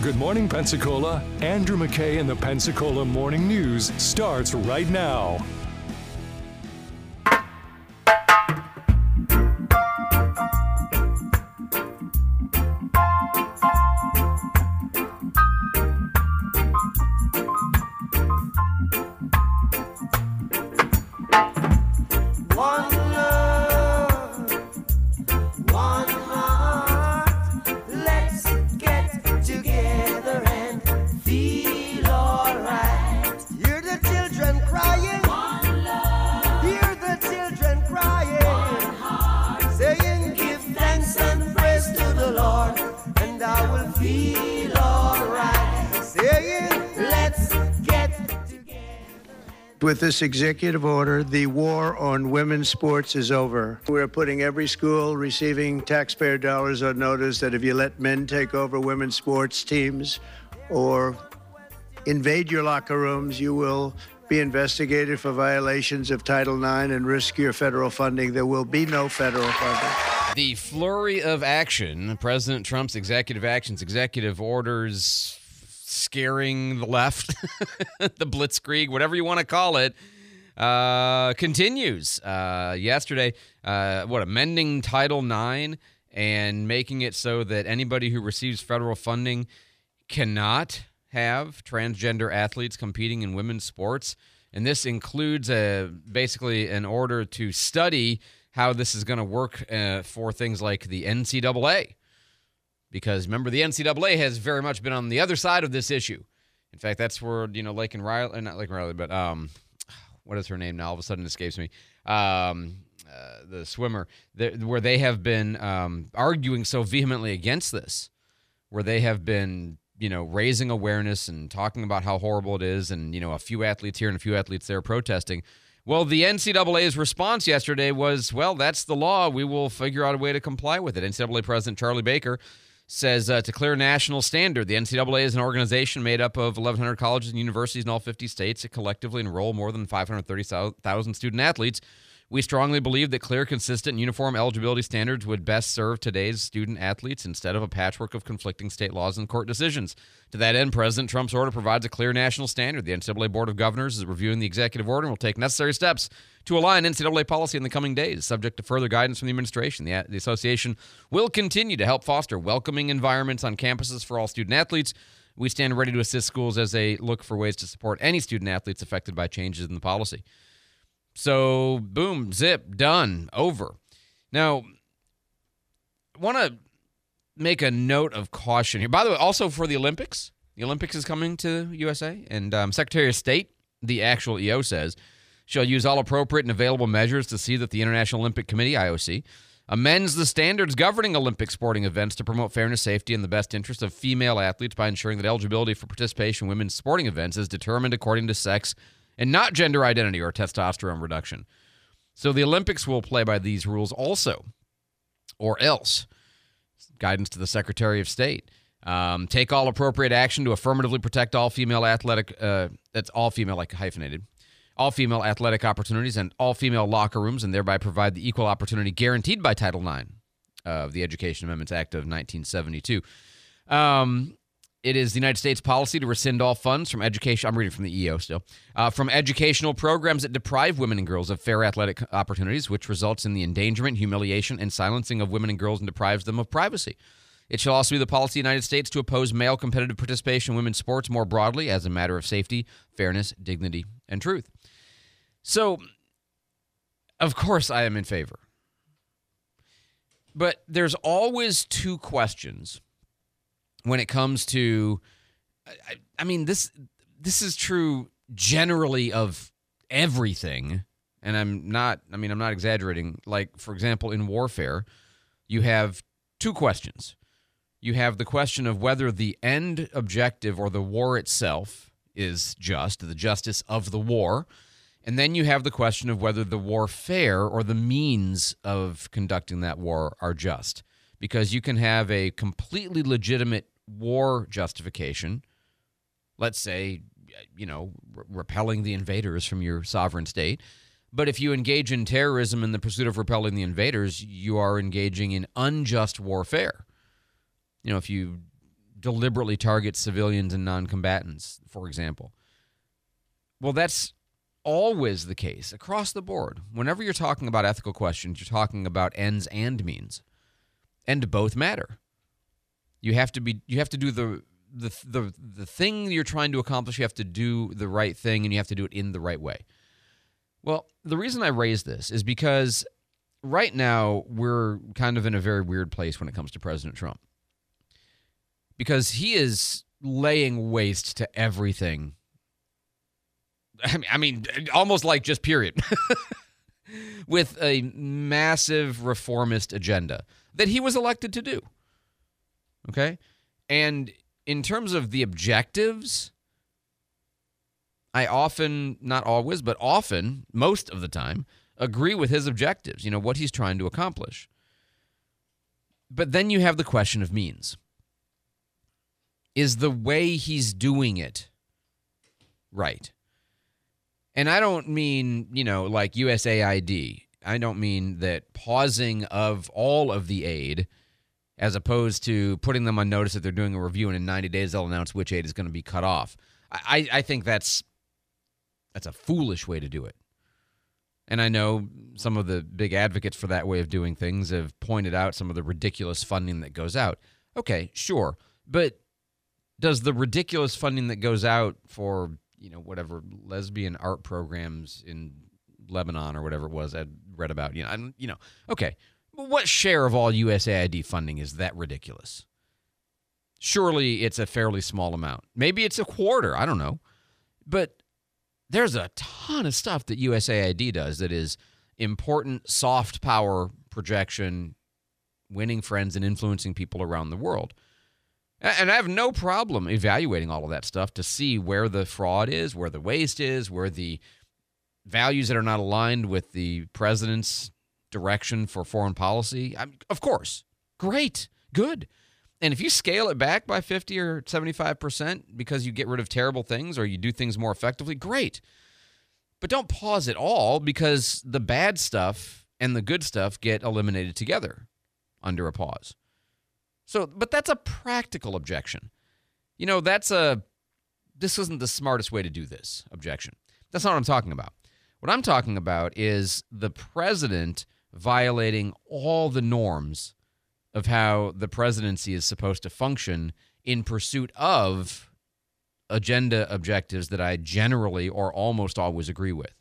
Good morning, Pensacola. Andrew McKay in the Pensacola Morning News starts right now. With this executive order, the war on women's sports is over. We're putting every school receiving taxpayer dollars on notice that if you let men take over women's sports teams or invade your locker rooms, you will be investigated for violations of Title IX and risk your federal funding. There will be no federal funding. The flurry of action, President Trump's executive actions, executive orders, scaring the left, the blitzkrieg, whatever you want to call it, continues. Yesterday, amending Title IX and making it so that anybody who receives federal funding cannot have transgender athletes competing in women's sports. And this includes basically an order to study how this is going to work for things like the NCAA. Because remember, the NCAA has very much been on the other side of this issue. In fact, that's where, Laken Riley, not Laken Riley, but what is her name now? All of a sudden escapes me. The swimmer, where they have been arguing so vehemently against this, where they have been, raising awareness and talking about how horrible it is, and, a few athletes here and a few athletes there protesting. Well, the NCAA's response yesterday was, well, that's the law. We will figure out a way to comply with it. NCAA President Charlie Baker says to clear national standard. The NCAA is an organization made up of 1,100 colleges and universities in all 50 states that collectively enroll more than 530,000 student athletes. We strongly believe that clear, consistent, and uniform eligibility standards would best serve today's student athletes instead of a patchwork of conflicting state laws and court decisions. To that end, President Trump's order provides a clear national standard. The NCAA Board of Governors is reviewing the executive order and will take necessary steps to align NCAA policy in the coming days, subject to further guidance from the administration. The association will continue to help foster welcoming environments on campuses for all student athletes. We stand ready to assist schools as they look for ways to support any student athletes affected by changes in the policy. So, boom, zip, done, over. Now, I want to make a note of caution here. By the way, also for the Olympics is coming to USA, and Secretary of State, the actual EO says, shall use all appropriate and available measures to see that the International Olympic Committee, IOC, amends the standards governing Olympic sporting events to promote fairness, safety, and the best interest of female athletes by ensuring that eligibility for participation in women's sporting events is determined according to sex and not gender identity or testosterone reduction. So the Olympics will play by these rules also, or else. Guidance to the Secretary of State. Take all appropriate action to affirmatively protect all female athletic, that's all female, like hyphenated, all female athletic opportunities and all female locker rooms, and thereby provide the equal opportunity guaranteed by Title IX of the Education Amendments Act of 1972. It is the United States policy to rescind all funds from education. I'm reading from the EO still. From educational programs that deprive women and girls of fair athletic opportunities, which results in the endangerment, humiliation, and silencing of women and girls and deprives them of privacy. It shall also be the policy of the United States to oppose male competitive participation in women's sports more broadly as a matter of safety, fairness, dignity, and truth. So, of course, I am in favor. But there's always two questions when it comes to, this is true generally of everything, and I'm not exaggerating. Like, for example, in warfare, you have two questions. You have the question of whether the end objective or the war itself is just, the justice of the war, and then you have the question of whether the warfare or the means of conducting that war are just. Because you can have a completely legitimate war justification, let's say, repelling the invaders from your sovereign state. But if you engage in terrorism in the pursuit of repelling the invaders, you are engaging in unjust warfare. If you deliberately targets civilians and non-combatants, for example. Well, that's always the case across the board. Whenever you're talking about ethical questions, you're talking about ends and means, and both matter. You have to do the thing you're trying to accomplish. You have to do the right thing, and you have to do it in the right way. Well, the reason I raise this is because right now we're kind of in a very weird place when it comes to President Trump, because he is laying waste to everything. I mean, almost like just period, with a massive reformist agenda that he was elected to do. Okay? And in terms of the objectives, I often, not always, but often, most of the time, agree with his objectives, what he's trying to accomplish. But then you have the question of means. Is the way he's doing it right? And I don't mean, like USAID. I don't mean that pausing of all of the aid, as opposed to putting them on notice that they're doing a review and in 90 days they'll announce which aid is going to be cut off. I think that's a foolish way to do it. And I know some of the big advocates for that way of doing things have pointed out some of the ridiculous funding that goes out. Okay, sure. But does the ridiculous funding that goes out for, whatever lesbian art programs in Lebanon or whatever it was I read about, okay. What share of all USAID funding is that ridiculous? Surely it's a fairly small amount. Maybe it's a quarter. I don't know. But there's a ton of stuff that USAID does that is important soft power projection, winning friends and influencing people around the world. And I have no problem evaluating all of that stuff to see where the fraud is, where the waste is, where the values that are not aligned with the president's direction for foreign policy. Of course. Great. Good. And if you scale it back by 50 or 75% because you get rid of terrible things or you do things more effectively, great. But don't pause it all because the bad stuff and the good stuff get eliminated together under a pause. But that's a practical objection. This isn't the smartest way to do this objection. That's not what I'm talking about. What I'm talking about is the president violating all the norms of how the presidency is supposed to function in pursuit of agenda objectives that I generally or almost always agree with.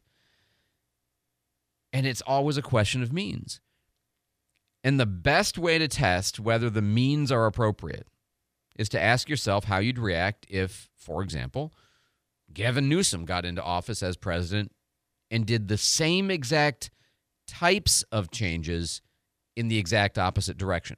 And it's always a question of means. And the best way to test whether the means are appropriate is to ask yourself how you'd react if, for example, Gavin Newsom got into office as president and did the same exact types of changes in the exact opposite direction.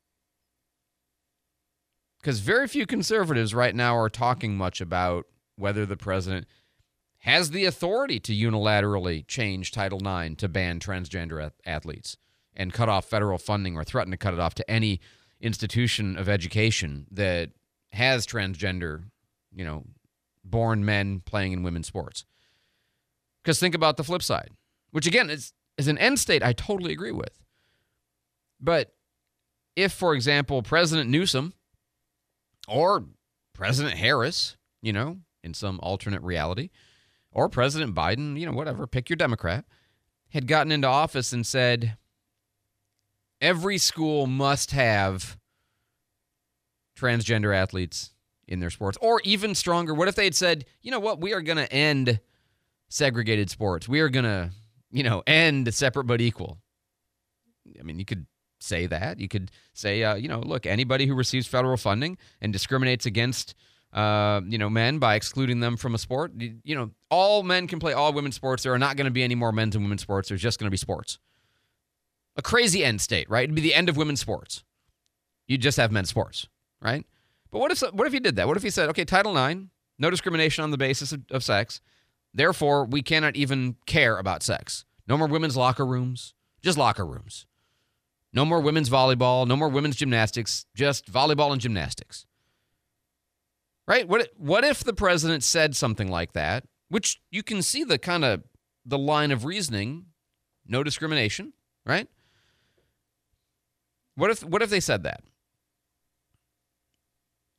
Because very few conservatives right now are talking much about whether the president has the authority to unilaterally change Title IX to ban transgender athletes and cut off federal funding or threaten to cut it off to any institution of education that has transgender, born men playing in women's sports. Because think about the flip side, which again is an end state I totally agree with. But if, for example, President Newsom or President Harris, in some alternate reality, or President Biden, whatever, pick your Democrat, had gotten into office and said, every school must have transgender athletes in their sports. Or even stronger, what if they had said, we are going to end segregated sports. We are going to, end separate but equal. I mean, you could say that. You could say, look, anybody who receives federal funding and discriminates against, men by excluding them from a sport, all men can play all women's sports. There are not going to be any more men's and women's sports. There's just going to be sports. A crazy end state, right? It'd be the end of women's sports. You'd just have men's sports, right? But what if he did that? What if he said, okay, Title IX, no discrimination on the basis of sex. Therefore, we cannot even care about sex. No more women's locker rooms, just locker rooms. No more women's volleyball, no more women's gymnastics, just volleyball and gymnastics. Right? What if the president said something like that, which you can see the line of reasoning, no discrimination, right? What if they said that?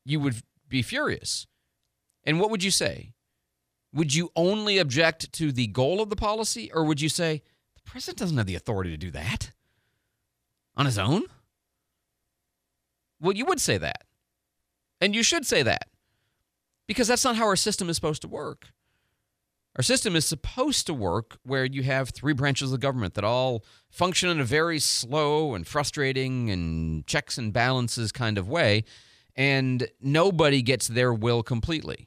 you would be furious. And what would you say? Would you only object to the goal of the policy, or would you say, the president doesn't have the authority to do that on his own? Well, you would say that. And you should say that. Because that's not how our system is supposed to work. Our system is supposed to work where you have three branches of government that all function in a very slow and frustrating and checks and balances kind of way, and nobody gets their will completely.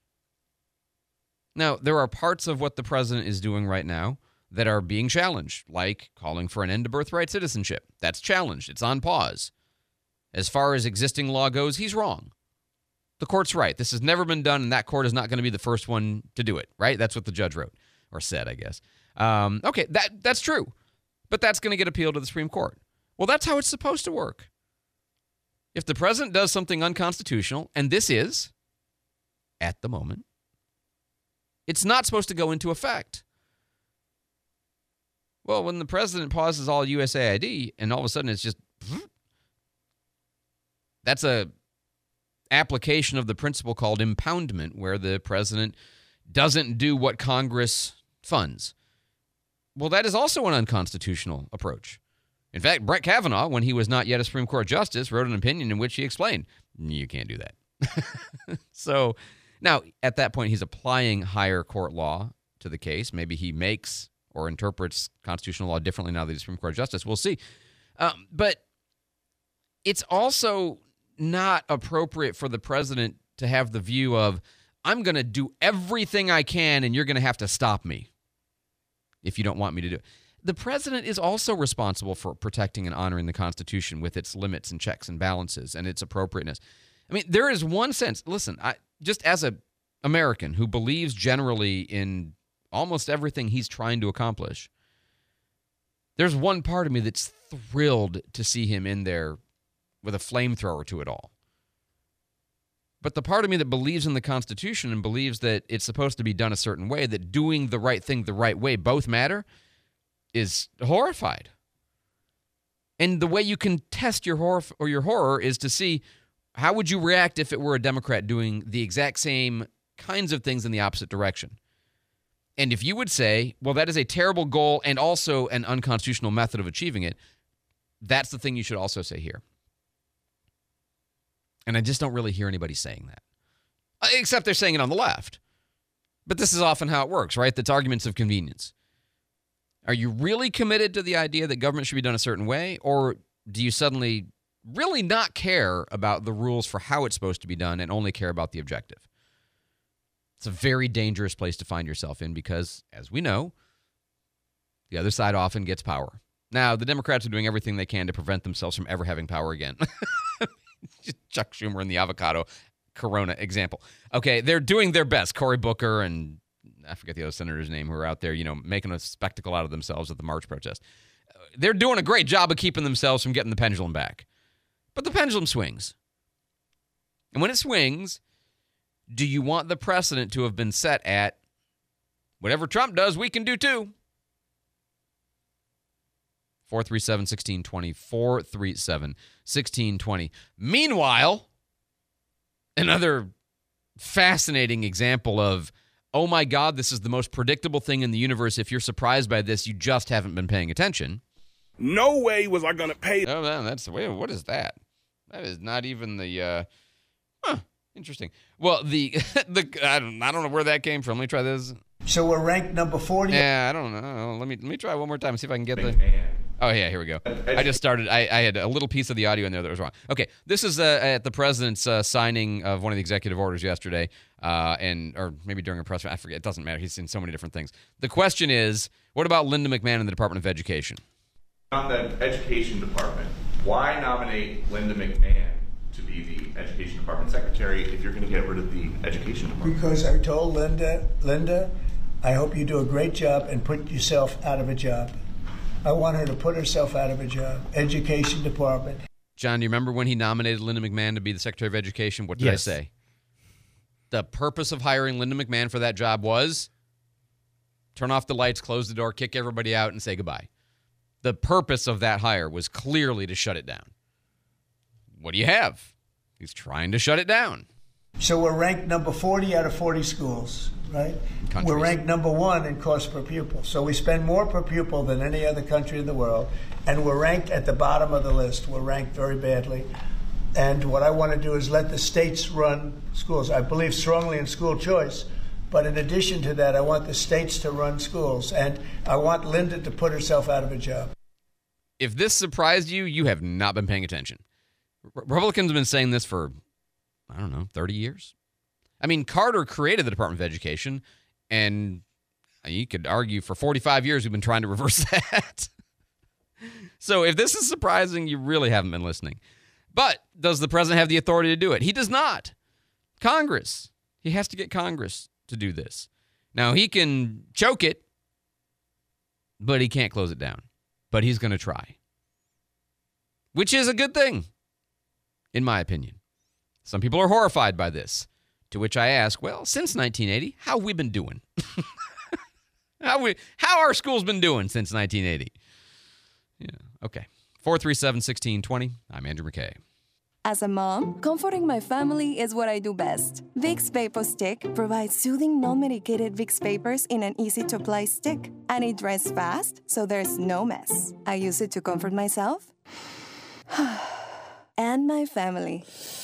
Now, there are parts of what the president is doing right now that are being challenged, like calling for an end to birthright citizenship. That's challenged. It's on pause. As far as existing law goes, he's wrong. The court's right. This has never been done, and that court is not going to be the first one to do it, right? That's what the judge wrote, or said, I guess. Okay, that's true. But that's going to get appealed to the Supreme Court. Well, that's how it's supposed to work. If the president does something unconstitutional, and this is, at the moment, it's not supposed to go into effect. Well, when the president pauses all USAID, and all of a sudden it's just, that's a application of the principle called impoundment, where the president doesn't do what Congress funds. Well, that is also an unconstitutional approach. In fact, Brett Kavanaugh, when he was not yet a Supreme Court justice, wrote an opinion in which he explained, you can't do that. So now, at that point, he's applying higher court law to the case. Maybe he makes or interprets constitutional law differently now that he's Supreme Court justice. We'll see. But it's also not appropriate for the president to have the view of, I'm going to do everything I can and you're going to have to stop me if you don't want me to do it. The president is also responsible for protecting and honoring the Constitution with its limits and checks and balances and its appropriateness. I mean, there is one sense, listen, just as an American who believes generally in almost everything he's trying to accomplish, there's one part of me that's thrilled to see him in there with a flamethrower to it all. But the part of me that believes in the Constitution and believes that it's supposed to be done a certain way, that doing the right thing the right way both matter, is horrified. And the way you can test your horror is to see, how would you react if it were a Democrat doing the exact same kinds of things in the opposite direction? And if you would say, well, that is a terrible goal and also an unconstitutional method of achieving it, that's the thing you should also say here. And I just don't really hear anybody saying that, except they're saying it on the left. But this is often how it works, right? That's arguments of convenience. Are you really committed to the idea that government should be done a certain way, or do you suddenly really not care about the rules for how it's supposed to be done and only care about the objective? It's a very dangerous place to find yourself in because, as we know, the other side often gets power. Now, the Democrats are doing everything they can to prevent themselves from ever having power again. Chuck Schumer and the avocado Corona example. Okay, they're doing their best. Cory Booker and I forget the other senator's name who are out there, making a spectacle out of themselves at the March protest. They're doing a great job of keeping themselves from getting the pendulum back. But the pendulum swings. And when it swings, do you want the precedent to have been set at whatever Trump does, we can do too? 437-1620, 437-1620. Meanwhile, another fascinating example of, oh my God, this is the most predictable thing in the universe. If you're surprised by this, you just haven't been paying attention. No way was I going to pay. Oh, man, that's the way. What is that? That is not even the, interesting. Well, I don't know where that came from. Let me try this. So we're ranked number 40. Yeah, I don't know. Let me try one more time and see if I can get the. Oh, yeah, here we go. I just started. I had a little piece of the audio in there that was wrong. Okay, this is at the president's signing of one of the executive orders yesterday, or maybe during a press. I forget. It doesn't matter. He's seen so many different things. The question is, what about Linda McMahon in the Department of Education? On the Education Department, why nominate Linda McMahon to be the Education Department Secretary if you're going to get rid of the Education Department? Because I told Linda, I hope you do a great job and put yourself out of a job. I want her to put herself out of a job. Education Department. John, do you remember when he nominated Linda McMahon to be the Secretary of Education? What did I say? The purpose of hiring Linda McMahon for that job was turn off the lights, close the door, kick everybody out, and say goodbye. The purpose of that hire was clearly to shut it down. What do you have? He's trying to shut it down. So we're ranked number 40 out of 40 schools, right? Countries. We're ranked number 1 in cost per pupil. So we spend more per pupil than any other country in the world, and we're ranked at the bottom of the list. We're ranked very badly. And what I want to do is let the states run schools. I believe strongly in school choice, but in addition to that, I want the states to run schools, and I want Linda to put herself out of a job. If this surprised you, you have not been paying attention. Republicans have been saying this for, 30 years. I mean, Carter created the Department of Education, and you could argue for 45 years we've been trying to reverse that. So if this is surprising, you really haven't been listening. But does the president have the authority to do it? He does not. Congress. He has to get Congress to do this. Now, he can choke it, but he can't close it down. But he's going to try, which is a good thing, in my opinion. Some people are horrified by this, to which I ask, well, since 1980, how have we been doing? How our schools been doing since 1980? Yeah, okay. 437-1620. I'm Andrew McKay. As a mom, comforting my family is what I do best. Vicks VapoStick provides soothing, non-medicated Vicks vapors in an easy-to-apply stick. And it dries fast, so there's no mess. I use it to comfort myself and my family.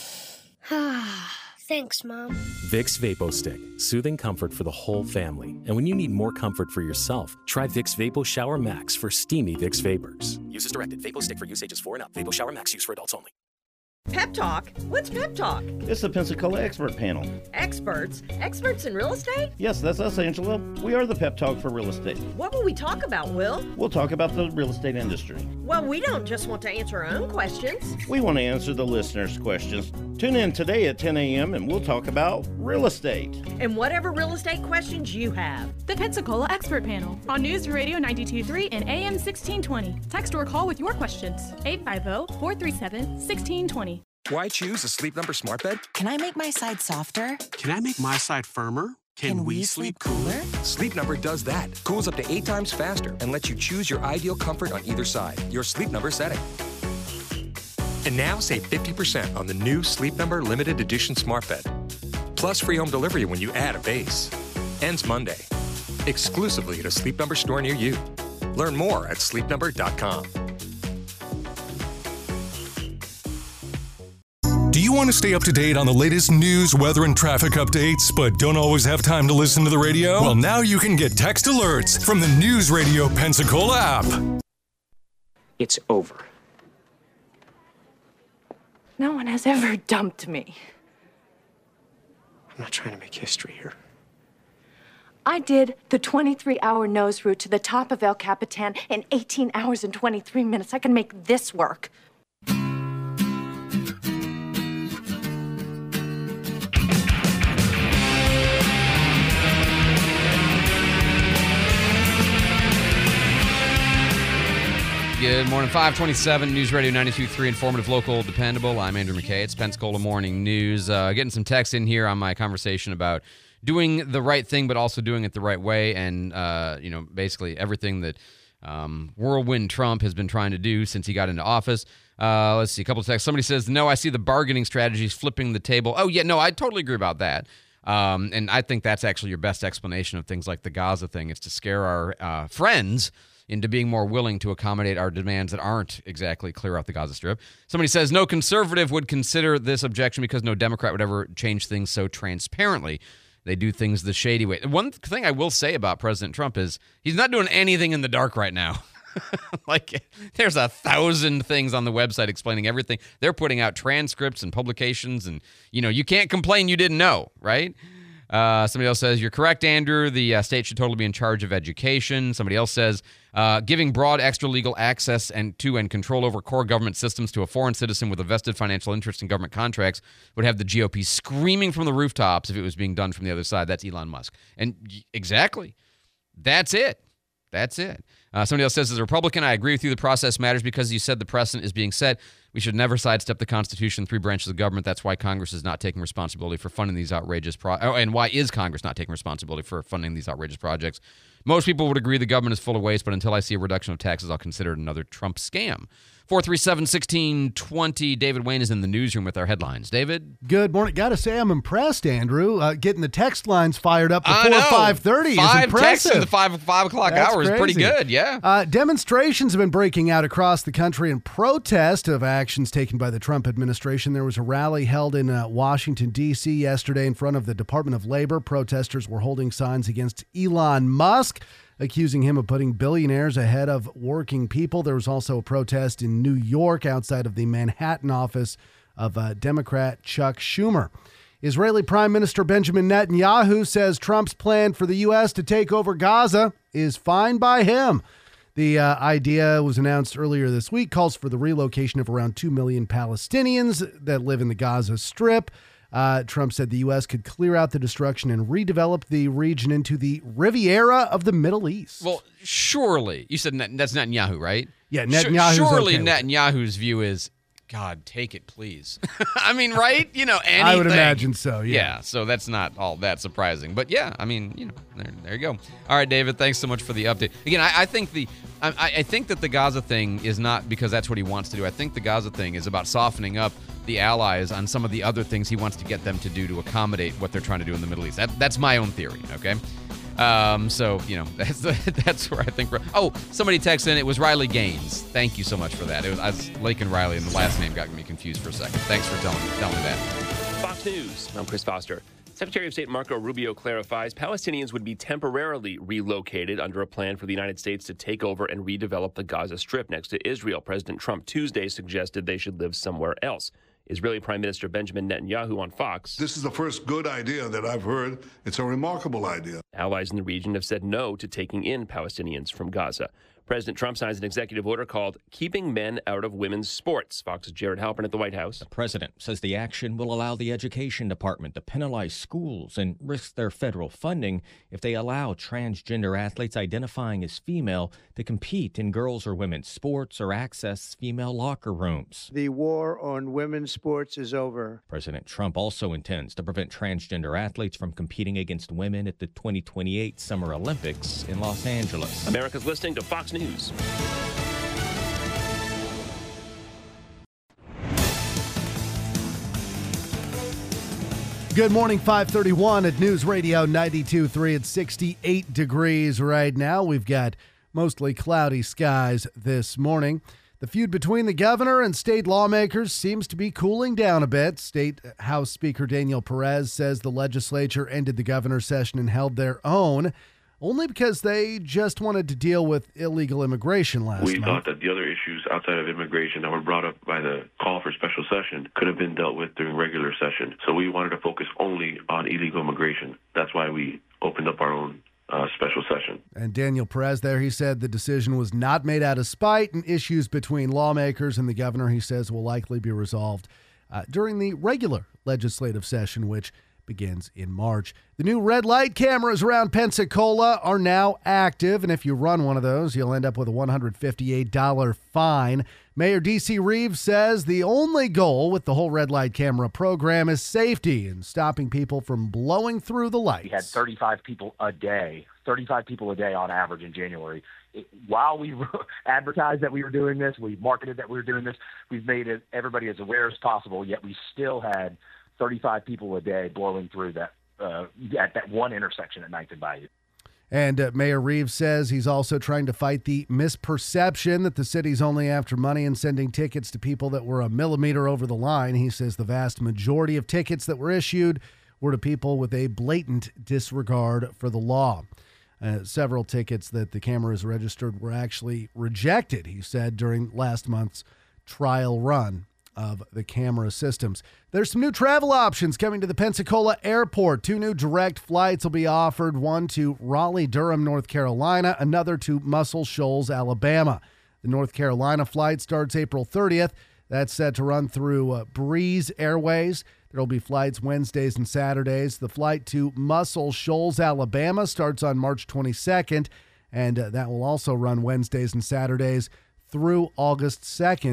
Thanks, Mom. Vicks VapoStick, soothing comfort for the whole family. And when you need more comfort for yourself, try Vicks Vapo Shower Max for steamy Vicks vapors. Use as directed. VapoStick for use ages 4 and up. Vapo Shower Max use for adults only. Pep Talk? What's Pep Talk? It's the Pensacola Expert Panel. Experts? Experts in real estate? Yes, that's us, Angela. We are the Pep Talk for real estate. What will we talk about, Will? We'll talk about the real estate industry. Well, we don't just want to answer our own questions. We want to answer the listeners' questions. Tune in today at 10 a.m. and we'll talk about real estate. And whatever real estate questions you have. The Pensacola Expert Panel on News Radio 92.3 and AM 1620. Text or call with your questions. 850-437-1620. Why choose a Sleep Number smart bed? Can I make my side softer? Can I make my side firmer? Can we sleep cooler? Sleep Number does that. Cools up to 8 times faster and lets you choose your ideal comfort on either side. Your Sleep Number setting. And now save 50% on the new Sleep Number limited edition smart bed. Plus free home delivery when you add a base. Ends Monday. Exclusively at a Sleep Number store near you. Learn more at sleepnumber.com. Do you want to stay up to date on the latest news, weather, and traffic updates, but don't always have time to listen to the radio? Well, now you can get text alerts from the News Radio Pensacola app. It's over. No one has ever dumped me. I'm not trying to make history here. I did the 23-hour nose route to the top of El Capitan in 18 hours and 23 minutes. I can make this work. Good morning, 527 News Radio 92.3, informative, local, dependable. I'm Andrew McKay. It's Pensacola Morning News. Getting some text in here on my conversation about doing the right thing, but also doing it the right way, and basically everything that Whirlwind Trump has been trying to do since he got into office. Let's see, a couple of texts. Somebody says, no, I see the bargaining strategies flipping the table. Oh, yeah, no, I totally agree about that. And I think that's actually your best explanation of things like the Gaza thing, is to scare our friends into being more willing to accommodate our demands that aren't exactly clear out the Gaza Strip. Somebody says, no conservative would consider this objection because no Democrat would ever change things so transparently. They do things the shady way. One thing I will say about President Trump is he's not doing anything in the dark right now. Like, there's 1,000 things on the website explaining everything. They're putting out transcripts and publications, and, you can't complain you didn't know, right? Somebody else says, you're correct, Andrew. The state should totally be in charge of education. Somebody else says, giving broad extra-legal access and control over core government systems to a foreign citizen with a vested financial interest in government contracts would have the GOP screaming from the rooftops if it was being done from the other side. That's Elon Musk. And exactly. That's it. Somebody else says, as a Republican, I agree with you. The process matters because you said the precedent is being set. We should never sidestep the Constitution, 3 branches of government. That's why Congress is not taking responsibility for funding these outrageous and why is Congress not taking responsibility for funding these outrageous projects? Most people would agree the government is full of waste, but until I see a reduction of taxes, I'll consider it another Trump scam. 437-1620. David Wayne is in the newsroom with our headlines. David? Good morning. Got to say I'm impressed, Andrew. Getting the text lines fired up before 5:30 is 5 impressive. texts in the 5 o'clock hour is pretty good, yeah. Demonstrations have been breaking out across the country in protest of actions taken by the Trump administration. There was a rally held in Washington, D.C. yesterday in front of the Department of Labor. Protesters were holding signs against Elon Musk, accusing him of putting billionaires ahead of working people. There was also a protest in New York outside of the Manhattan office of Democrat Chuck Schumer. Israeli Prime Minister Benjamin Netanyahu says Trump's plan for the U.S. to take over Gaza is fine by him. The idea was announced earlier this week, calls for the relocation of around 2 million Palestinians that live in the Gaza Strip. Trump said the U.S. could clear out the destruction and redevelop the region into the Riviera of the Middle East. Well, surely, you said that's Netanyahu, right? Yeah, Netanyahu's surely okay Netanyahu's view is, God, take it, please. I mean, right? Anything. I would imagine so, yeah. Yeah, so that's not all that surprising. But yeah, I mean, there you go. All right, David, thanks so much for the update. Again, I think I think that the Gaza thing is not because that's what he wants to do. I think the Gaza thing is about softening up the allies on some of the other things he wants to get them to do to accommodate what they're trying to do in the Middle East. That's my own theory, okay? So, that's where I think somebody texted in. It was Riley Gaines. Thank you so much for that. I was Lakin Riley, and the last name got me confused for a second. Thanks for telling me that. Fox News. I'm Chris Foster. Secretary of State Marco Rubio clarifies Palestinians would be temporarily relocated under a plan for the United States to take over and redevelop the Gaza Strip next to Israel. President Trump Tuesday suggested they should live somewhere else. Israeli Prime Minister Benjamin Netanyahu on Fox. This is the first good idea that I've heard. It's a remarkable idea. Allies in the region have said no to taking in Palestinians from Gaza. President Trump signs an executive order called Keeping Men Out of Women's Sports. Fox's Jared Halpern at the White House. The president says the action will allow the Education Department to penalize schools and risk their federal funding if they allow transgender athletes identifying as female to compete in girls' or women's sports or access female locker rooms. The war on women's sports is over. President Trump also intends to prevent transgender athletes from competing against women at the 2028 Summer Olympics in Los Angeles. America's listening to Fox News. Good morning, 531 at News Radio 92.3. It's 68 degrees right now. We've got mostly cloudy skies this morning. The feud between the governor and state lawmakers seems to be cooling down a bit. State House Speaker Daniel Perez says the legislature ended the governor's session and held their own, only because they just wanted to deal with illegal immigration last month. We thought that the other issues outside of immigration that were brought up by the call for special session could have been dealt with during regular session. So we wanted to focus only on illegal immigration. That's why we opened up our own special session. And Daniel Perez there, he said the decision was not made out of spite, and issues between lawmakers and the governor, he says, will likely be resolved during the regular legislative session, which begins in March. The new red light cameras around Pensacola are now active, and if you run one of those, you'll end up with a $158 fine. Mayor D.C. Reeves says the only goal with the whole red light camera program is safety and stopping people from blowing through the lights. We had 35 people a day on average in January. While we advertised that we were doing this, we marketed that we were doing this, we've made everybody as aware as possible, yet we still had 35 people a day blowing through that at that one intersection at 9th and Bayou. And Mayor Reeves says he's also trying to fight the misperception that the city's only after money and sending tickets to people that were a millimeter over the line. He says the vast majority of tickets that were issued were to people with a blatant disregard for the law. Several tickets that the cameras registered were actually rejected, he said, during last month's trial run of the camera systems. There's some new travel options coming to the Pensacola airport. 2 new direct flights will be offered, one to Raleigh-Durham, North Carolina, another to Muscle Shoals, Alabama. The North Carolina flight starts April 30th. That's set to run through Breeze Airways. There will be flights Wednesdays and Saturdays. The flight to Muscle Shoals, Alabama starts on March 22nd, and that will also run Wednesdays and Saturdays through August 2nd.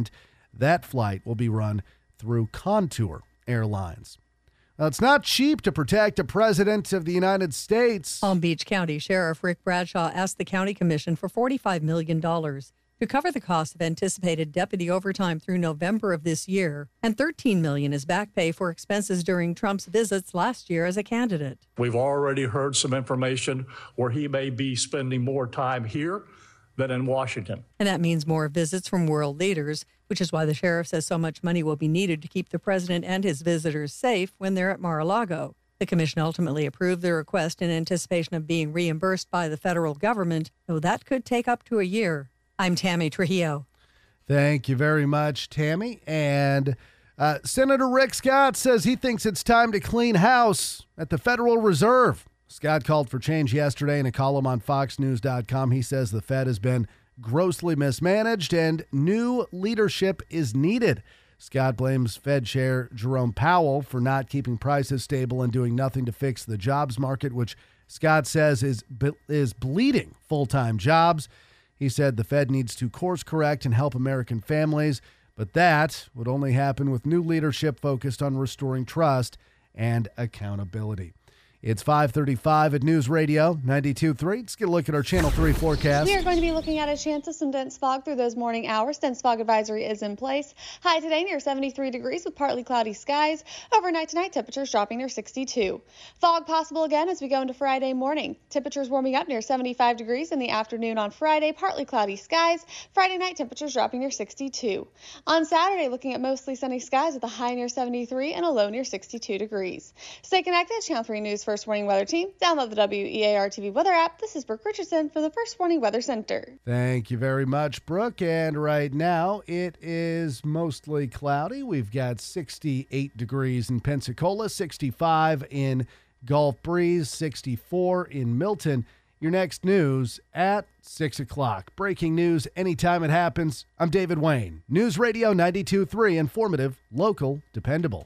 That flight will be run through Contour Airlines. Now, it's not cheap to protect a president of the United States. Palm Beach County Sheriff Rick Bradshaw asked the county commission for $45 million to cover the cost of anticipated deputy overtime through November of this year, and $13 million is back pay for expenses during Trump's visits last year as a candidate. We've already heard some information where he may be spending more time here than in Washington. And that means more visits from world leaders, which is why the sheriff says so much money will be needed to keep the president and his visitors safe when they're at Mar-a-Lago. The commission ultimately approved the request in anticipation of being reimbursed by the federal government, though that could take up to a year. I'm Tammy Trujillo. Thank you very much, Tammy. And Senator Rick Scott says he thinks it's time to clean house at the Federal Reserve. Scott called for change yesterday in a column on FoxNews.com. He says the Fed has been grossly mismanaged and new leadership is needed. Scott blames Fed Chair Jerome Powell for not keeping prices stable and doing nothing to fix the jobs market, which Scott says is bleeding full-time jobs. He said the Fed needs to course correct and help American families, but that would only happen with new leadership focused on restoring trust and accountability. It's 5:35 at News Radio 92.3. Let's get a look at our Channel 3 forecast. We are going to be looking at a chance of some dense fog through those morning hours. Dense fog advisory is in place. High today near 73 degrees with partly cloudy skies. Overnight tonight, temperatures dropping near 62. Fog possible again as we go into Friday morning. Temperatures warming up near 75 degrees in the afternoon on Friday. Partly cloudy skies. Friday night, temperatures dropping near 62. On Saturday, looking at mostly sunny skies with a high near 73 and a low near 62 degrees. Stay connected. Channel 3 News First Warning Weather Team. Download the WEAR TV weather app. This is Brooke Richardson from the First Warning Weather Center. Thank you very much, Brooke. And right now it is mostly cloudy. We've got 68 degrees in Pensacola, 65 in Gulf Breeze, 64 in Milton. Your next news at 6 o'clock. Breaking news anytime it happens. I'm David Wayne. News Radio 92.3, informative, local, dependable.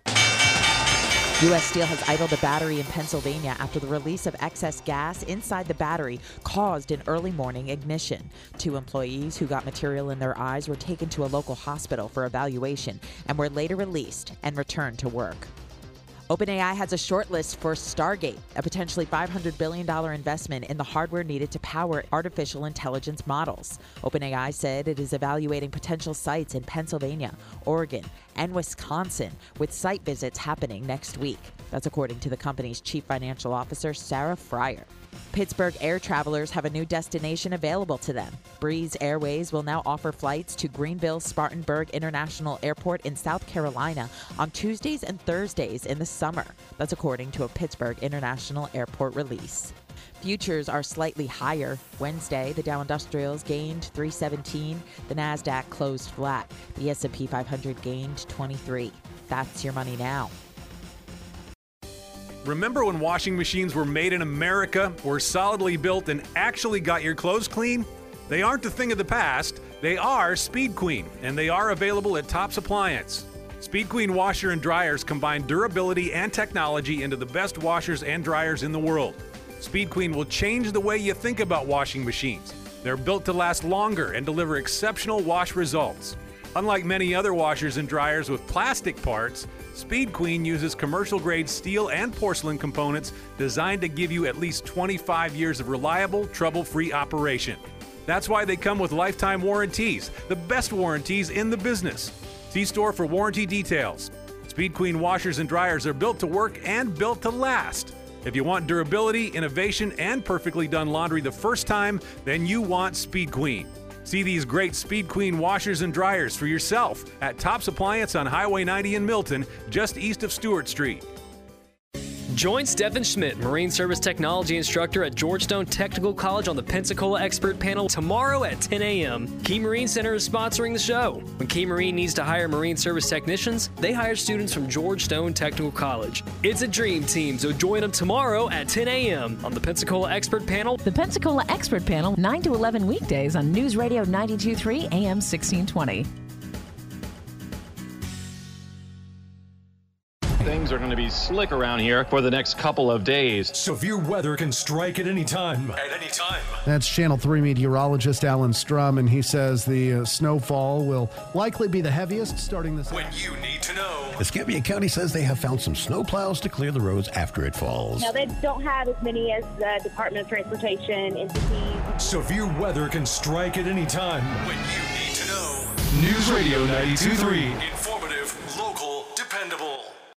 U.S. Steel has idled a battery in Pennsylvania after the release of excess gas inside the battery caused an early morning ignition. 2 employees who got material in their eyes were taken to a local hospital for evaluation and were later released and returned to work. OpenAI has a shortlist for Stargate, a potentially $500 billion investment in the hardware needed to power artificial intelligence models. OpenAI said it is evaluating potential sites in Pennsylvania, Oregon, and Wisconsin, with site visits happening next week. That's according to the company's chief financial officer, Sarah Fryer. Pittsburgh air travelers have a new destination available to them. Breeze Airways will now offer flights to Greenville-Spartanburg International Airport in South Carolina on Tuesdays and Thursdays in the summer. That's according to a Pittsburgh International Airport release. Futures are slightly higher. Wednesday, the Dow Industrials gained 317. The NASDAQ closed flat. The S&P 500 gained 23. That's your money now. Remember when washing machines were made in America, were solidly built, and actually got your clothes clean? They aren't a thing of the past. They are Speed Queen, and they are available at Tops Appliance. Speed Queen washer and dryers combine durability and technology into the best washers and dryers in the world. Speed Queen will change the way you think about washing machines. They're built to last longer and deliver exceptional wash results. Unlike many other washers and dryers with plastic parts, Speed Queen uses commercial-grade steel and porcelain components designed to give you at least 25 years of reliable, trouble-free operation. That's why they come with lifetime warranties, the best warranties in the business. See store for warranty details. Speed Queen washers and dryers are built to work and built to last. If you want durability, innovation, and perfectly done laundry the first time, then you want Speed Queen. See these great Speed Queen washers and dryers for yourself at Tops Appliance on Highway 90 in Milton, just east of Stewart Street. Join Stephen Schmidt, Marine Service Technology Instructor at Georgetown Technical College on the Pensacola Expert Panel tomorrow at 10 a.m. Key Marine Center is sponsoring the show. When Key Marine needs to hire Marine Service technicians, they hire students from Georgetown Technical College. It's a dream team, so join them tomorrow at 10 a.m. on the Pensacola Expert Panel. The Pensacola Expert Panel, 9 to 11 weekdays on News Radio 92.3 AM 1620. things are going to be slick around here for the next couple of days. Severe weather can strike at any time. At any time. That's Channel 3 meteorologist Alan Strum, and he says the snowfall will likely be the heaviest starting this. When you need to know. Escambia County says they have found some snowplows to clear the roads after it falls. Now, they don't have as many as the Department of Transportation entities. Severe weather can strike at any time. When you need to know. News Radio 92.3. Informative, local, dependable.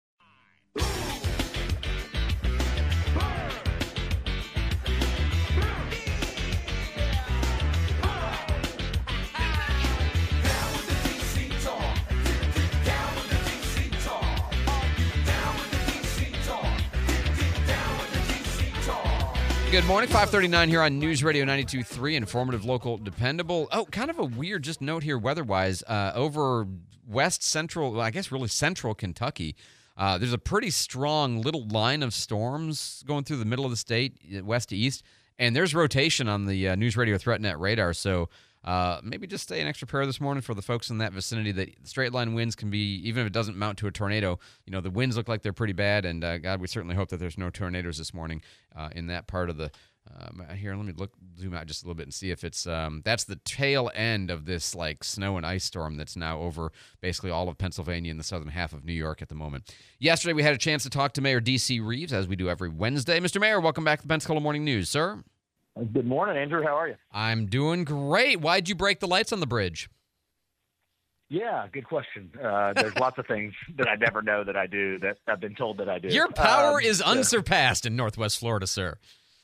Good morning, 5:39 here on News Radio 92.3, informative, local, dependable. Oh, kind of a weird just note here weather-wise. Over west central, well, I guess really central Kentucky, there's a pretty strong little line of storms going through the middle of the state, west to east, and there's rotation on the News Radio ThreatNet radar, so maybe just stay an extra pair this morning for the folks in that vicinity. That straight line winds can be, even if it doesn't mount to a tornado, the winds look like they're pretty bad, and God, we certainly hope that there's no tornadoes this morning in that part of the here. Let me zoom out just a little bit and see if it's that's the tail end of this like snow and ice storm that's now over basically all of Pennsylvania and the southern half of New York at the moment. Yesterday we had a chance to talk to Mayor D.C. Reeves, as we do every Wednesday. Mr. Mayor, welcome back to the Pensacola Morning News, sir. Good morning, Andrew. How are you? I'm doing great. Why'd you break the lights on the bridge? Yeah, good question. There's lots of things that I never know that I do that I've been told that I do. Your power is unsurpassed in Northwest Florida, sir.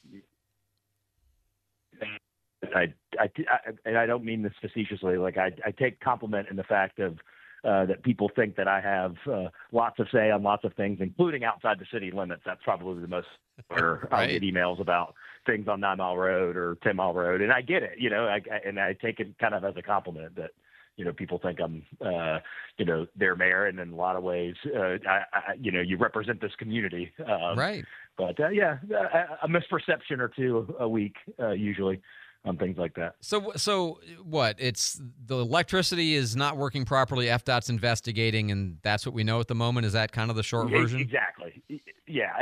And I don't mean this facetiously. Like I take compliment in the fact of that people think that I have lots of say on lots of things, including outside the city limits. That's probably the most where I get emails about things on 9 Mile Road or 10 Mile Road. And I get it, and I take it kind of as a compliment that, people think I'm, their mayor. And in a lot of ways, you represent this community. Right. But a misperception or two a week, usually. On things like that. So what? It's the electricity is not working properly. FDOT's investigating, and that's what we know at the moment. Is that kind of the short version? Exactly. Yeah.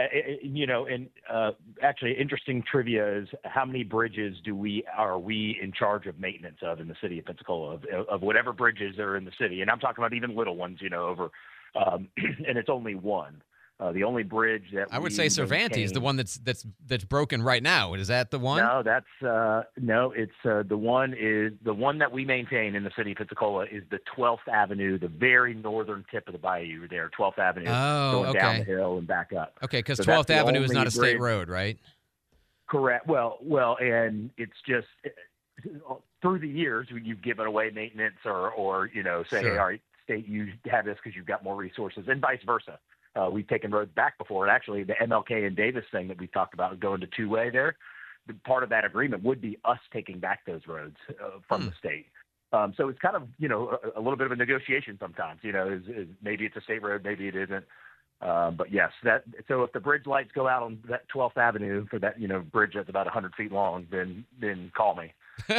Actually, interesting trivia is how many bridges are we in charge of maintenance of in the city of Pensacola of whatever bridges are in the city, and I'm talking about even little ones, over, and it's only one. The only bridge that I would say Cervantes, the one that's broken right now. Is that the one? No, that's it's the one that we maintain in the city of Pensacola is the 12th Avenue, the very northern tip of the bayou there, 12th Avenue, going down the hill and back up. Okay, because 12th Avenue is not a state road, right? Correct. Well, and it's just through the years you've given away maintenance or say, Sure. Hey, all right, state, you have this because you've got more resources, and vice versa. We've taken roads back before, and actually the MLK and Davis thing that we talked about going to two-way there, part of that agreement would be us taking back those roads from the state. So it's kind of, a little bit of a negotiation sometimes, is maybe it's a state road, maybe it isn't. But yes, so if the bridge lights go out on that 12th Avenue for that, bridge that's about 100 feet long, then call me.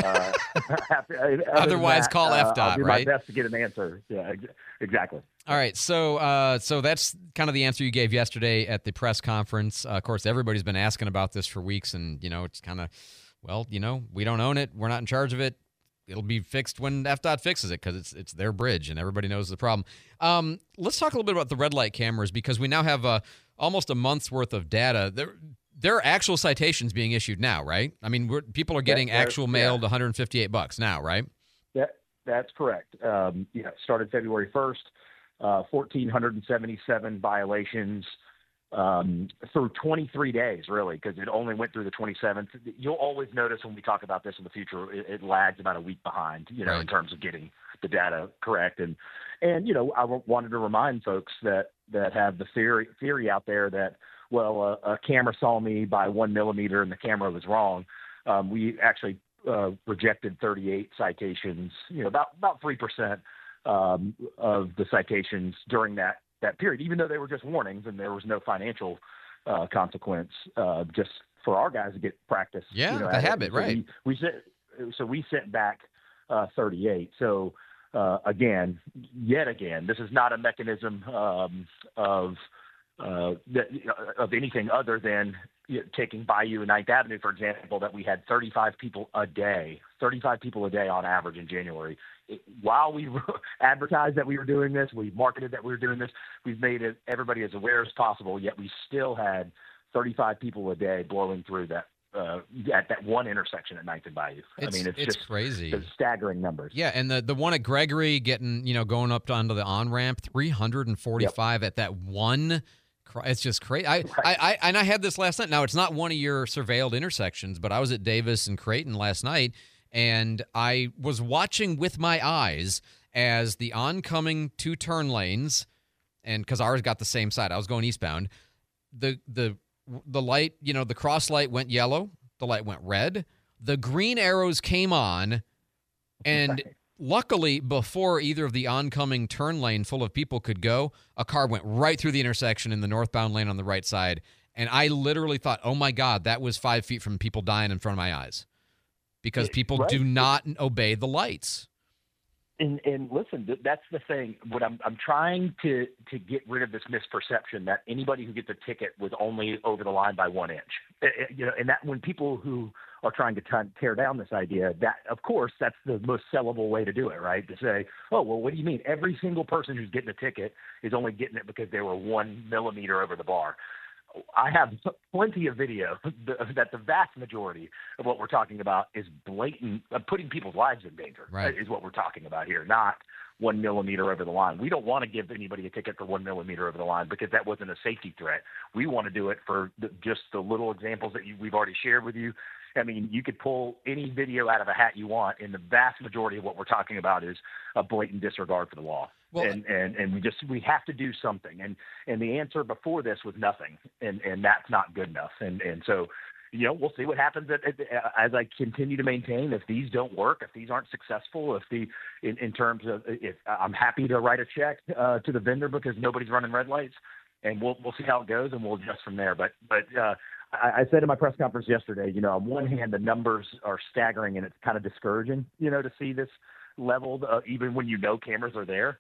Otherwise, call FDOT, I'll do right? my best to get an answer. Yeah, exactly. All right, so that's kind of the answer you gave yesterday at the press conference. Of course, everybody's been asking about this for weeks, and it's kind of, we don't own it, we're not in charge of it. It'll be fixed when FDOT fixes it because it's their bridge, and everybody knows the problem. Let's talk a little bit about the red light cameras because we now have almost a month's worth of data. There are actual citations being issued now, right? I mean, people are getting actual mailed $158 now, right? That's correct. Started February 1st. 1,477 violations through 23 days, really, because it only went through the 27th. You'll always notice when we talk about this in the future, it lags about a week behind, right, in terms of getting the data correct. And I wanted to remind folks that have the theory out there that, well, a camera saw me by 1 millimeter and the camera was wrong. We actually rejected 38 citations, about 3%. Of the citations during that period, even though they were just warnings and there was no financial consequence, just for our guys to get practice. Yeah, the habit, right? We sent back 38. So yet again, this is not a mechanism of of anything other than taking Bayou and 9th Avenue, for example, that we had 35 people a day on average in January. While we advertised that we were doing this, we marketed that we were doing this, we've made everybody as aware as possible, yet we still had 35 people a day blowing through that at that one intersection at 9th and Bayou. It's just crazy. It's staggering numbers. Yeah, and the one at Gregory getting, going up onto the on-ramp, 345 at that one. It's just crazy. I had this last night. Now, it's not one of your surveilled intersections, but I was at Davis and Creighton last night, and I was watching with my eyes as the oncoming two turn lanes, and because ours got the same side, I was going eastbound, the light, the cross light went yellow, the light went red, the green arrows came on, and luckily, before either of the oncoming turn lane full of people could go, a car went right through the intersection in the northbound lane on the right side. And I literally thought, oh, my God, that was 5 feet from people dying in front of my eyes because people do not obey the lights. And listen, that's the thing. What I'm trying to get rid of this misperception that anybody who gets a ticket was only over the line by 1 inch. And that when people who are trying to tear down this idea, that of course that's the most sellable way to do it, right? To say, oh well, what do you mean? Every single person who's getting a ticket is only getting it because they were 1 millimeter over the bar. I have plenty of video that the vast majority of what we're talking about is blatant, putting people's lives in danger, right, is what we're talking about here, not 1 millimeter over the line. We don't want to give anybody a ticket for 1 millimeter over the line because that wasn't a safety threat. We want to do it for just the little examples that we've already shared with you. I mean, you could pull any video out of a hat you want, and the vast majority of what we're talking about is a blatant disregard for the law. Well, and we have to do something. And the answer before this was nothing, and that's not good enough. And so, we'll see what happens as I continue to maintain. If these don't work, if these aren't successful, in terms of, if I'm happy to write a check to the vendor because nobody's running red lights, and we'll see how it goes, and we'll adjust from there. But I said in my press conference yesterday, on one hand, the numbers are staggering, and it's kind of discouraging, to see this leveled, even when cameras are there.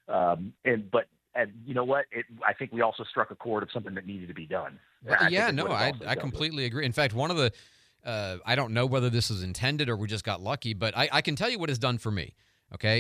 But you know what? I think we also struck a chord of something that needed to be done. I completely agree. In fact, one of the I don't know whether this is intended or we just got lucky, but I can tell you what it's done for me. Okay,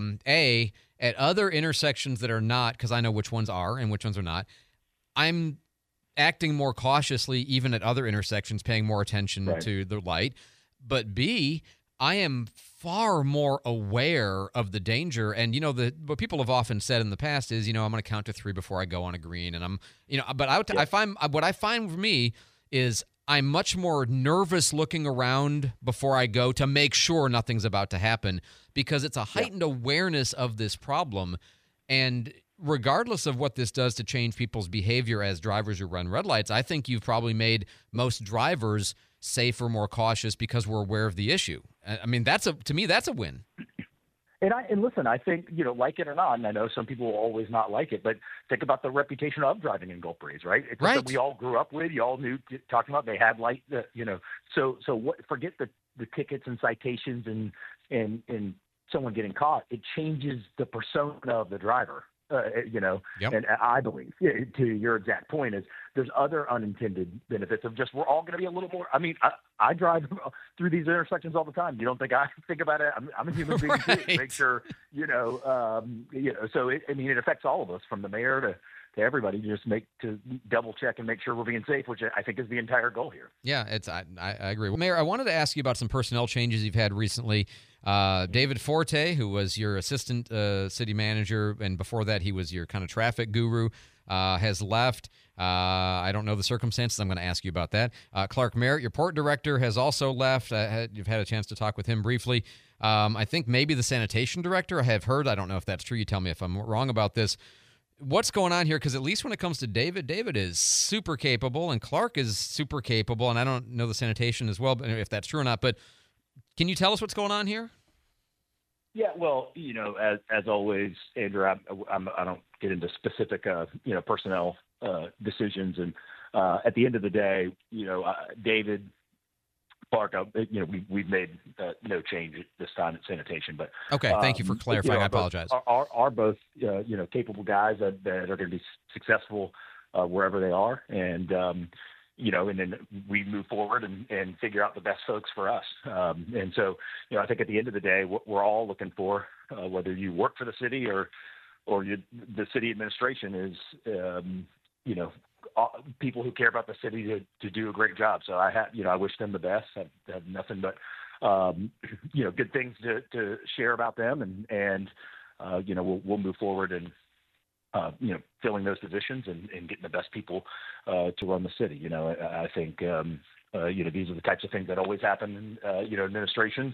at other intersections that are not, because I know which ones are and which ones are not, I'm acting more cautiously even at other intersections, paying more attention to the light. But B, I am far more aware of the danger. And, what people have often said in the past is, I'm going to count to 3 before I go on a green. And I'm, but I find what I find for me is I'm much more nervous looking around before I go to make sure nothing's about to happen because it's a heightened awareness of this problem. And regardless of what this does to change people's behavior as drivers who run red lights, I think you've probably made most drivers safer, more cautious because we're aware of the issue. I mean, to me, that's a win. And listen, I think, like it or not, and I know some people will always not like it, but think about the reputation of driving in Gulf Breeze, right? It's something we all grew up with. You all knew, talking about they had light, So what? Forget the tickets and citations and someone getting caught. It changes the persona of the driver. And I believe, to your exact point, is there's other unintended benefits of just we're all going to be a little more. I mean, I drive through these intersections all the time. You don't think I think about it? I'm a human being too. Make sure, So it affects all of us, from the mayor to everybody, to double check and make sure we're being safe, which I think is the entire goal here. Yeah, I agree. Well, Mayor, I wanted to ask you about some personnel changes you've had recently. David Forte, who was your assistant city manager, and before that he was your kind of traffic guru, has left. I don't know the circumstances. I'm going to ask you about that. Clark Merritt, your port director, has also left. You've had a chance to talk with him briefly. I think maybe the sanitation director, I have heard. I don't know if that's true. You tell me if I'm wrong about this. What's going on here? Because at least when it comes to David is super capable, and Clark is super capable, and I don't know the sanitation as well, but if that's true or not. But can you tell us what's going on here? Yeah, well, as always, Andrew, I don't get into specific, personnel decisions, and at the end of the day, David, Clark, we've made no change this time at sanitation. But okay, thank you for clarifying. I apologize. Are both capable guys that are going to be successful wherever they are, and and then we move forward and figure out the best folks for us. And so, I think at the end of the day, what we're all looking for, whether you work for the city or the city administration, is people who care about the city to do a great job. So I wish them the best. I have nothing but good things to share about them, and we'll move forward and filling those positions and getting the best people to run the city. I think these are the types of things that always happen in administrations,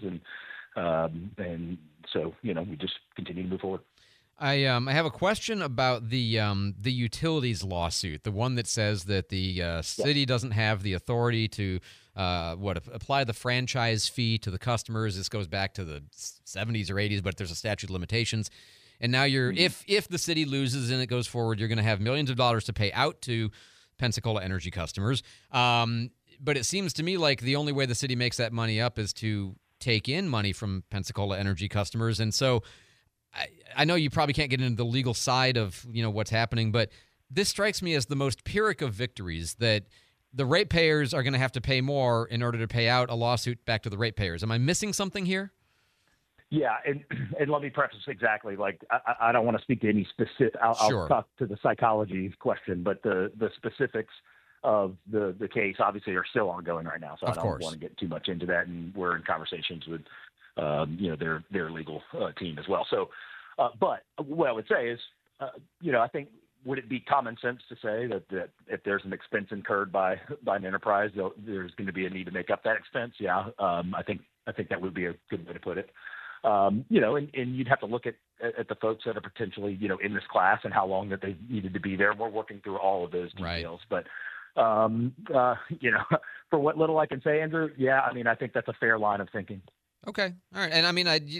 and so we just continue to move forward. I have a question about the utilities lawsuit, the one that says that the city doesn't have the authority to apply the franchise fee to the customers. This goes back to the 70s or 80s, but there's a statute of limitations. And now if the city loses and it goes forward, you're going to have millions of dollars to pay out to Pensacola Energy customers. But it seems to me like the only way the city makes that money up is to take in money from Pensacola Energy customers. And so I know you probably can't get into the legal side of what's happening, but this strikes me as the most Pyrrhic of victories, that the ratepayers are going to have to pay more in order to pay out a lawsuit back to the ratepayers. Am I missing something here? Yeah, and let me preface exactly. Like, I don't want to speak to any specific. I'll talk to the psychology question, but the specifics of the case obviously are still ongoing right now. So I don't want to get too much into that, and we're in conversations with their legal team as well. So, but what I would say is, I think, would it be common sense to say that if there's an expense incurred by an enterprise, there's going to be a need to make up that expense? Yeah, I think that would be a good way to put it. And you'd have to look at the folks that are potentially, in this class and how long that they needed to be there. We're working through all of those details, right. But for what little I can say, Andrew, yeah, I think that's a fair line of thinking. Okay. All right. And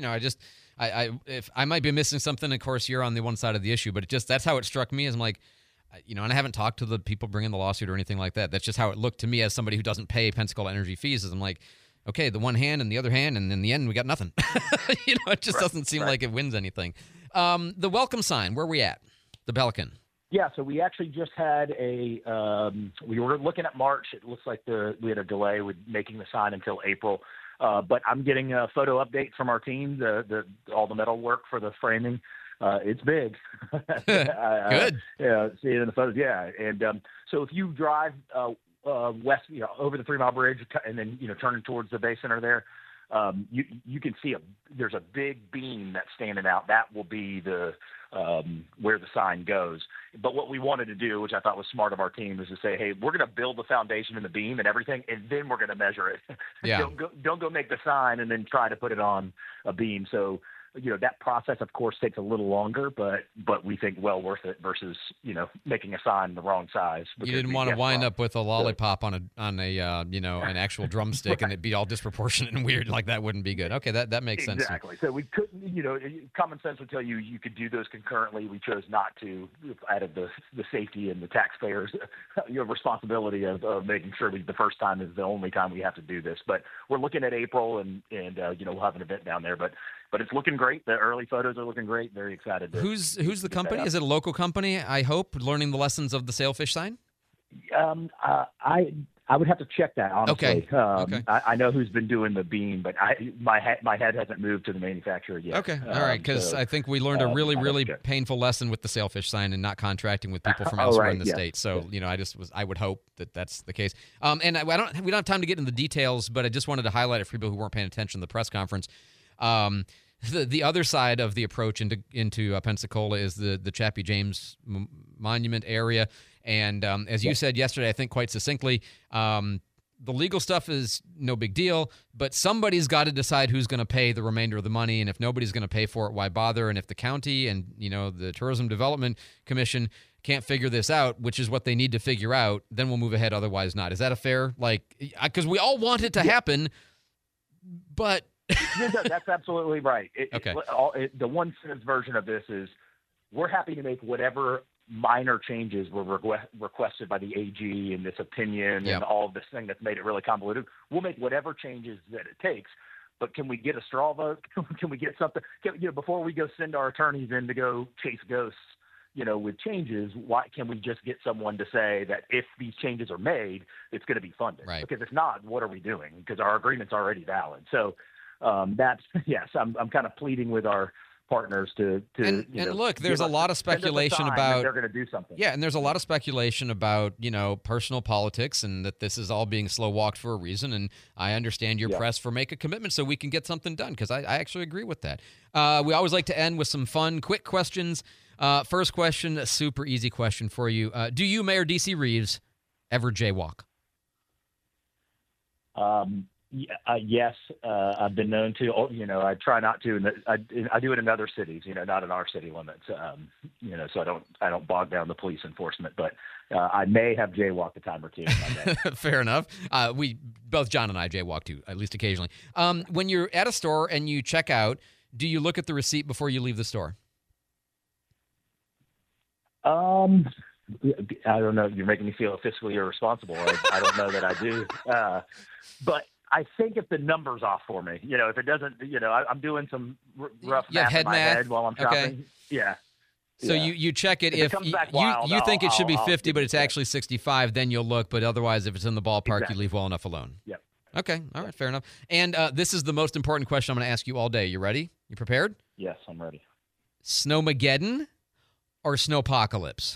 if I might be missing something, of course, you're on the one side of the issue, but that's how it struck me. As I'm like, and I haven't talked to the people bringing the lawsuit or anything like that. That's just how it looked to me as somebody who doesn't pay Pensacola Energy fees. As I'm like, okay, the one hand and the other hand, and in the end, we got nothing. It just doesn't seem like it wins anything. The welcome sign, where are we at? The Pelican. Yeah, so we actually just had we were looking at March. It looks like we had a delay with making the sign until April. But I'm getting a photo update from our team, all the metal work for the framing. It's big. Good. Yeah, see it in the photos. Yeah. And so if you drive west, over the 3 Mile Bridge, and then turning towards the Bay Center there, you can see there's a big beam that's standing out. That will be where the sign goes. But what we wanted to do, which I thought was smart of our team, is to say, hey, we're going to build the foundation and the beam and everything, and then we're going to measure it. Yeah. Don't go make the sign and then try to put it on a beam. So that process, of course, takes a little longer, but we think well worth it versus making a sign the wrong size. You didn't want to wind up with a lollipop on an an actual drumstick, right. And it'd be all disproportionate and weird. Like, that wouldn't be good. Okay, that makes sense. Exactly. So we couldn't. Common sense would tell you could do those concurrently. We chose not to, out of the safety and the taxpayers' responsibility of making sure the first time is the only time we have to do this. But we're looking at April, and we'll have an event down there. But it's looking great. The early photos are looking great. Very excited. Who's the company? Is it a local company, I hope, learning the lessons of the sailfish sign? I would have to check that, honestly. Okay. I know who's been doing the beam, but my head hasn't moved to the manufacturer yet. Okay. All right. Because I think we learned a really painful lesson with the sailfish sign and not contracting with people from elsewhere in the state. So, I would hope that that's the case. And we don't have time to get into the details, but I just wanted to highlight it for people who weren't paying attention to the press conference. The other side of the approach into Pensacola is the Chappie James Monument area. And as you said yesterday, I think quite succinctly, the legal stuff is no big deal, but somebody's got to decide who's going to pay the remainder of the money. And if nobody's going to pay for it, why bother? And if the county and, the Tourism Development Commission can't figure this out, which is what they need to figure out, then we'll move ahead. Otherwise not. Is that a fair, because we all want it to happen, but... That's absolutely right. Okay. The one sentence version of this is, we're happy to make whatever minor changes were requested by the AG in this opinion and all of this thing that's made it really convoluted. We'll make whatever changes that it takes. But can we get a straw vote? Can we get something? Before we go send our attorneys in to go chase ghosts, with changes, why can we just get someone to say that if these changes are made, it's going to be funded? Right. Because if not, what are we doing? Because our agreement's already valid. So that's, yes, I'm kind of pleading with our partners to look, there's a lot of speculation about they're going to do something. Yeah, and there's a lot of speculation about personal politics and that this is all being slow walked for a reason. And I understand your press for make a commitment so we can get something done, because I actually agree with that. We always like to end with some fun, quick questions. First question, a super easy question for you. Do you, Mayor D.C. Reeves, ever jaywalk? Yes, I've been known to. I try not to, and I do it in other cities. Not in our city limits. So I don't bog down the police enforcement. But I may have jaywalked a time or two. Fair enough. Both John and I jaywalk too, at least occasionally. When you're at a store and you check out, do you look at the receipt before you leave the store? I don't know. You're making me feel fiscally irresponsible. I don't know that I do. But I think if the number's off for me, if it doesn't, I'm doing some rough math in my head while I'm shopping. Okay. Yeah. So you check it if you think it should be 50, but it's actually 65, then you'll look. But otherwise, if it's in the ballpark, you leave well enough alone. Yep. Okay. All right. Fair enough. And this is the most important question I'm going to ask you all day. You ready? You prepared? Yes, I'm ready. Snowmageddon or Snowpocalypse?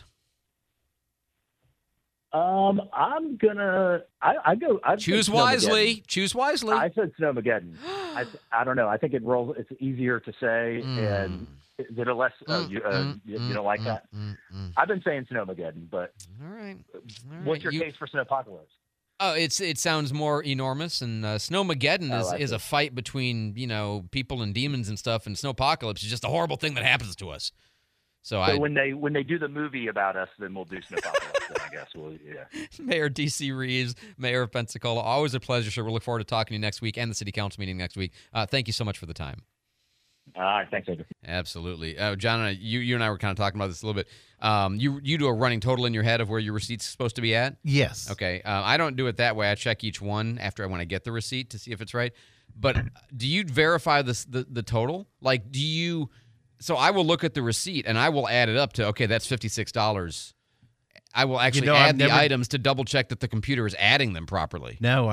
I'm gonna. Choose wisely. Choose wisely. I said Snowmageddon. I don't know. I think it rolls. It's easier to say, and is it a less? You don't like that? I've been saying Snowmageddon, but all right. What's your case for Snowpocalypse? Oh, it sounds more enormous, and Snowmageddon is a fight between people and demons and stuff, and Snowpocalypse is just a horrible thing that happens to us. So when they do the movie about us, then we'll do Snowpocalypse. Then I guess Mayor D.C. Reeves, Mayor of Pensacola, always a pleasure, sir. We look forward to talking to you next week and the City Council meeting next week. Thank you so much for the time. All right, thanks, Andrew. Absolutely, John. You and I were kind of talking about this a little bit. You do a running total in your head of where your receipt's supposed to be at? Yes. Okay. I don't do it that way. I check each one when I get the receipt to see if it's right. But do you verify the total? Like, do you? So I will look at the receipt and I will add it up to, okay, that's $56. I will actually add the items to double check that the computer is adding them properly. No,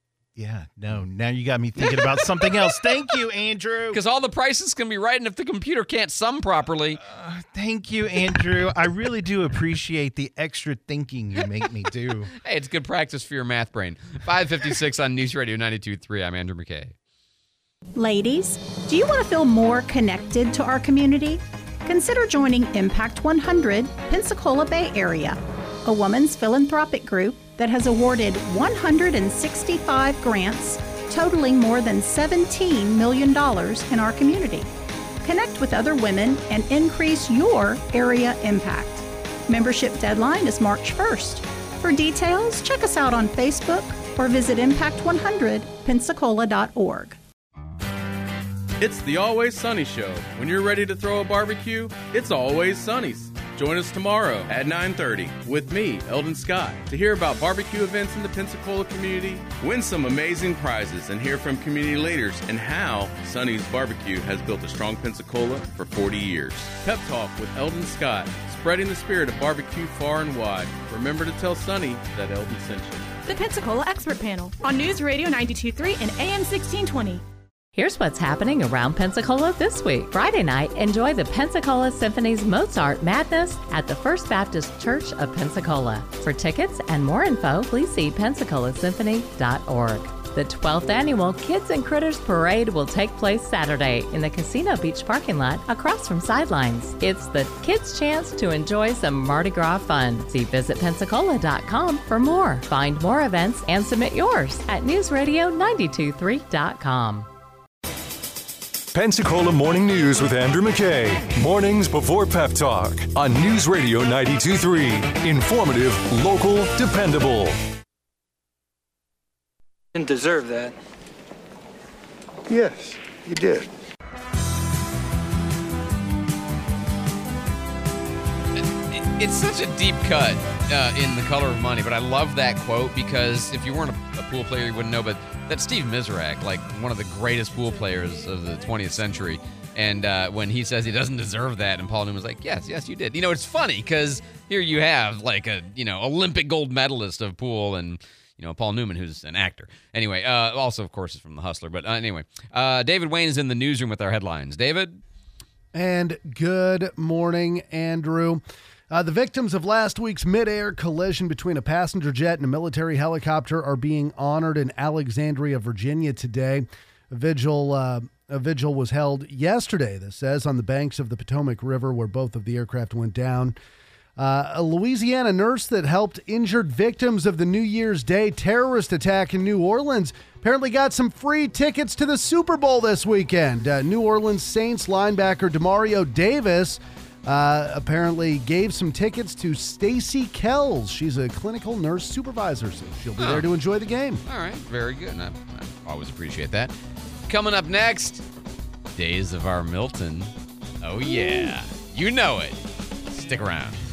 now you got me thinking about something else. Thank you, Andrew. Because all the prices can be right, and if the computer can't sum properly. Thank you, Andrew. I really do appreciate the extra thinking you make me do. Hey, it's good practice for your math brain. 5:56 on News Radio 92.3. I'm Andrew McKay. Ladies, do you want to feel more connected to our community? Consider joining Impact 100 Pensacola Bay Area, a women's philanthropic group that has awarded 165 grants totaling more than $17 million in our community. Connect with other women and increase your area impact. Membership deadline is March 1st. For details, check us out on Facebook or visit impact100pensacola.org. It's the Always Sunny Show. When you're ready to throw a barbecue, it's Always Sunny's. Join us tomorrow at 9:30 with me, Eldon Scott, to hear about barbecue events in the Pensacola community, win some amazing prizes, and hear from community leaders and how Sunny's Barbecue has built a strong Pensacola for 40 years. Pep Talk with Eldon Scott, spreading the spirit of barbecue far and wide. Remember to tell Sunny that Eldon sent you. The Pensacola Expert Panel on News Radio 92.3 and AM 1620. Here's what's happening around Pensacola this week. Friday night, enjoy the Pensacola Symphony's Mozart Madness at the First Baptist Church of Pensacola. For tickets and more info, please see pensacolaSymphony.org. The 12th annual Kids and Critters Parade will take place Saturday in the Casino Beach parking lot across from Sidelines. It's the kids' chance to enjoy some Mardi Gras fun. See visitpensacola.com for more. Find more events and submit yours at newsradio923.com. Pensacola Morning News with Andrew McKay. Mornings before Pep Talk on News Radio 92.3. Informative, local, dependable. Didn't deserve that. Yes, you did. It's such a deep cut in The Color of Money, but I love that quote because if you weren't a pool player, you wouldn't know, but that's Steve Mizrak, like one of the greatest pool players of the 20th century. And when he says he doesn't deserve that, and Paul Newman's like, yes, you did. It's funny because here you have like a, Olympic gold medalist of pool and, Paul Newman, who's an actor. Anyway, also, of course, is from The Hustler. But anyway, David Wayne is in the newsroom with our headlines. David? And good morning, Andrew. The victims of last week's mid-air collision between a passenger jet and a military helicopter are being honored in Alexandria, Virginia today. A vigil was held yesterday, this says, on the banks of the Potomac River where both of the aircraft went down. A Louisiana nurse that helped injured victims of the New Year's Day terrorist attack in New Orleans apparently got some free tickets to the Super Bowl this weekend. New Orleans Saints linebacker Demario Davis apparently gave some tickets to Stacy Kells. She's a clinical nurse supervisor, so she'll be there to enjoy the game. All right, very good. And I always appreciate that. Coming up next, Days of Our Milton. Oh, yeah. You know it. Stick around.